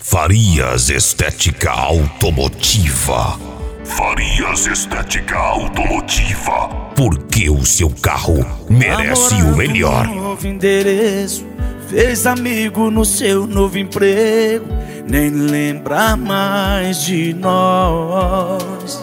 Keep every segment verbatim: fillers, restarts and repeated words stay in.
Farias Estética Automotiva. Farias Estética Automotiva. Porque o seu carro merece o melhor. Novo endereço, fez amigo no seu novo emprego, nem lembra mais de nós.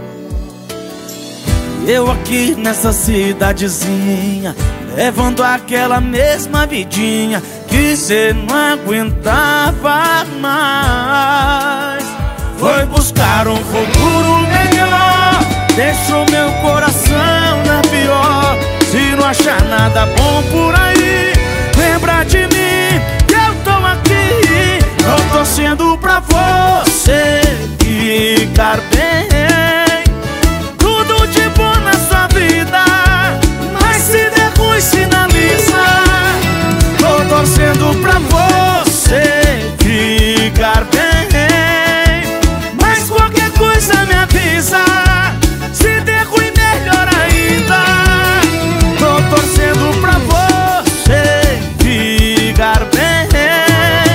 Eu aqui nessa cidadezinha, levando aquela mesma vidinha que cê não aguentava mais. Foi buscar um futuro melhor, deixou meu coração na pior. Se não achar nada bom por aí, lembra de mim, que eu tô aqui. Tô torcendo pra você ficar bem. Tudo de bom na sua vida, mas se der ruim sinaliza. Tô torcendo pra você ficar bem, mas qualquer coisa me avisa. Se der ruim melhor ainda. Tô torcendo pra você ficar bem.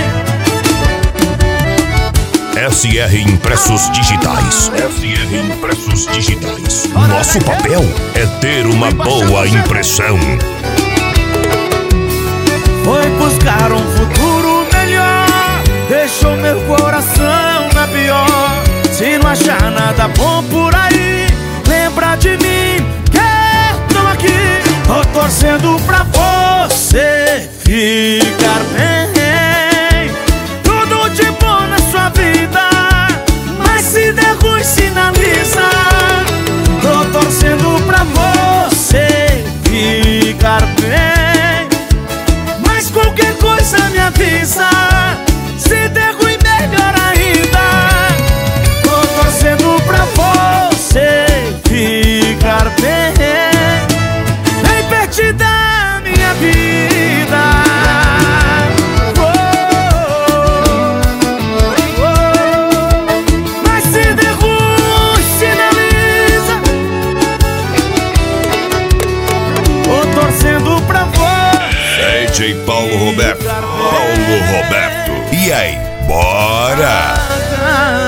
S R Impressos Digitais. S R Impressos Digitais. Nosso papel é ter uma boa impressão. Foi buscar um futuro melhor, deixou meu coração na pior. Se não achar nada bom por aí, lembra de mim, que eu tô aqui. Tô torcendo pra você ficar bem. Tudo de bom na sua vida, mas se der ruim sinaliza. Tô torcendo pra você ficar bem, mas qualquer coisa me avisa. Se der ruim melhor ainda. Tô torcendo pra você ficar bem, bem perto da minha vida. Oh, oh, oh. Mas se der ruim sinaliza. Tô torcendo pra você. D J Paulo Roberto. Paulo Roberto. E aí, bora?